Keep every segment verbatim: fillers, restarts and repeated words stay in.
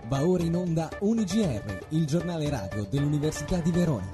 Va ora in onda U N I G R, il giornale radio dell'Università di Verona.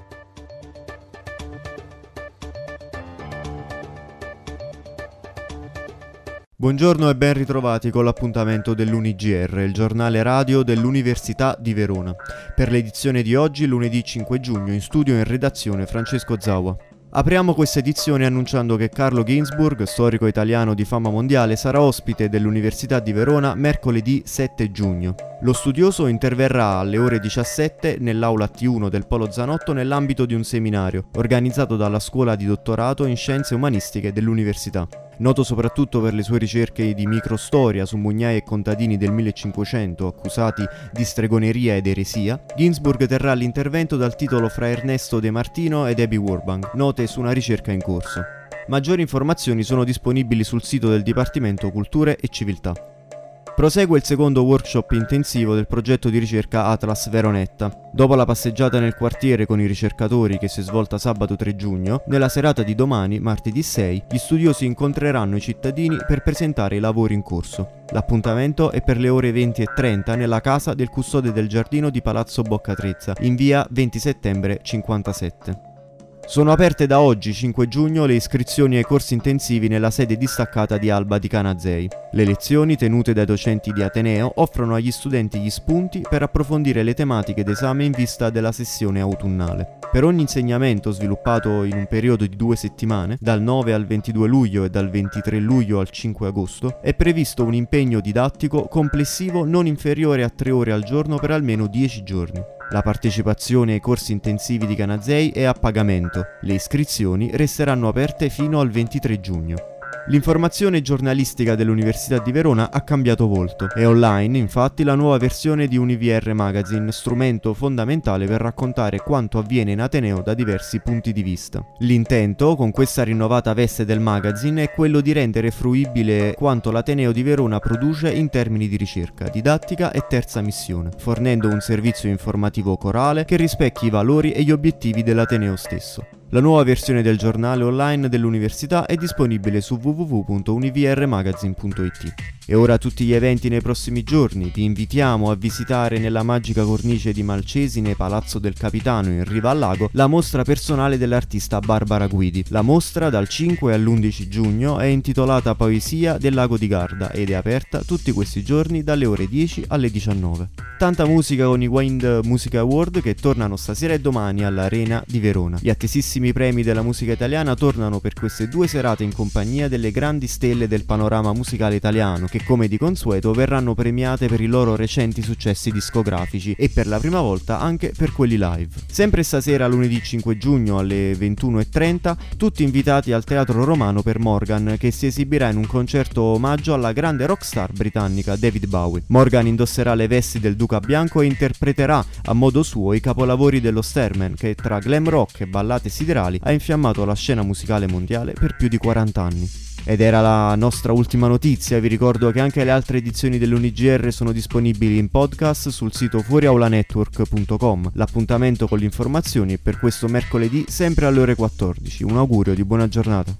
Buongiorno e ben ritrovati con l'appuntamento dell'U N I G R, il giornale radio dell'Università di Verona. Per l'edizione di oggi, lunedì cinque giugno, in studio e in redazione Francesco Zaua. Apriamo questa edizione annunciando che Carlo Ginzburg, storico italiano di fama mondiale, sarà ospite dell'Università di Verona mercoledì sette giugno. Lo studioso interverrà alle ore diciassette nell'aula T uno del Polo Zanotto nell'ambito di un seminario organizzato dalla Scuola di Dottorato in Scienze Umanistiche dell'Università. Noto soprattutto per le sue ricerche di microstoria su mugnai e contadini del millecinquecento accusati di stregoneria ed eresia, Ginzburg terrà l'intervento dal titolo Fra Ernesto De Martino ed Abby Warbank, note su una ricerca in corso. Maggiori informazioni sono disponibili sul sito del Dipartimento Culture e Civiltà. Prosegue il secondo workshop intensivo del progetto di ricerca Atlas Veronetta. Dopo la passeggiata nel quartiere con i ricercatori che si è svolta sabato tre giugno, nella serata di domani, martedì sei, gli studiosi incontreranno i cittadini per presentare i lavori in corso. L'appuntamento è per le ore venti e trenta nella casa del custode del giardino di Palazzo Boccatrezza, in via venti settembre cinquantasette. Sono aperte da oggi, cinque giugno, le iscrizioni ai corsi intensivi nella sede distaccata di Alba di Canazei. Le lezioni, tenute dai docenti di Ateneo, offrono agli studenti gli spunti per approfondire le tematiche d'esame in vista della sessione autunnale. Per ogni insegnamento sviluppato in un periodo di due settimane, dal nove al ventidue luglio e dal ventitré luglio al cinque agosto, è previsto un impegno didattico complessivo non inferiore a tre ore al giorno per almeno dieci giorni. La partecipazione ai corsi intensivi di Canazei è a pagamento. Le iscrizioni resteranno aperte fino al ventitré giugno. L'informazione giornalistica dell'Università di Verona ha cambiato volto. È online, infatti, la nuova versione di U N I V R Magazine, strumento fondamentale per raccontare quanto avviene in Ateneo da diversi punti di vista. L'intento, con questa rinnovata veste del magazine, è quello di rendere fruibile quanto l'Ateneo di Verona produce in termini di ricerca, didattica e terza missione, fornendo un servizio informativo corale che rispecchi i valori e gli obiettivi dell'Ateneo stesso. La nuova versione del giornale online dell'università è disponibile su w w w punto univrmagazine punto i t. E ora tutti gli eventi nei prossimi giorni. Vi invitiamo a visitare nella magica cornice di Malcesine, Palazzo del Capitano in riva al lago, la mostra personale dell'artista Barbara Guidi. La mostra dal cinque all'undici giugno è intitolata Poesia del Lago di Garda ed è aperta tutti questi giorni dalle ore dieci alle diciannove. Tanta musica con i Wind Music Award che tornano stasera e domani all'Arena di Verona. Gli attesissimi premi della musica italiana tornano per queste due serate in compagnia delle grandi stelle del panorama musicale italiano, che come di consueto verranno premiate per i loro recenti successi discografici e per la prima volta anche per quelli live. Sempre stasera, lunedì cinque giugno alle ventuno e trenta, tutti invitati al Teatro Romano per Morgan, che si esibirà in un concerto omaggio alla grande rockstar britannica David Bowie. Morgan indosserà le vesti del Duca Bianco e interpreterà a modo suo i capolavori dello Starman, che tra glam rock e ballate siderali ha infiammato la scena musicale mondiale per più di quaranta anni. Ed era la nostra ultima notizia. Vi ricordo che anche le altre edizioni dell'U N I G R sono disponibili in podcast sul sito fuoriaulanetwork punto com. L'appuntamento con le informazioni è per questo mercoledì sempre alle ore quattordici. Un augurio di buona giornata.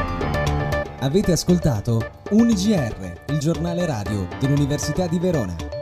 Avete ascoltato U N I G R, il giornale radio dell'Università di Verona.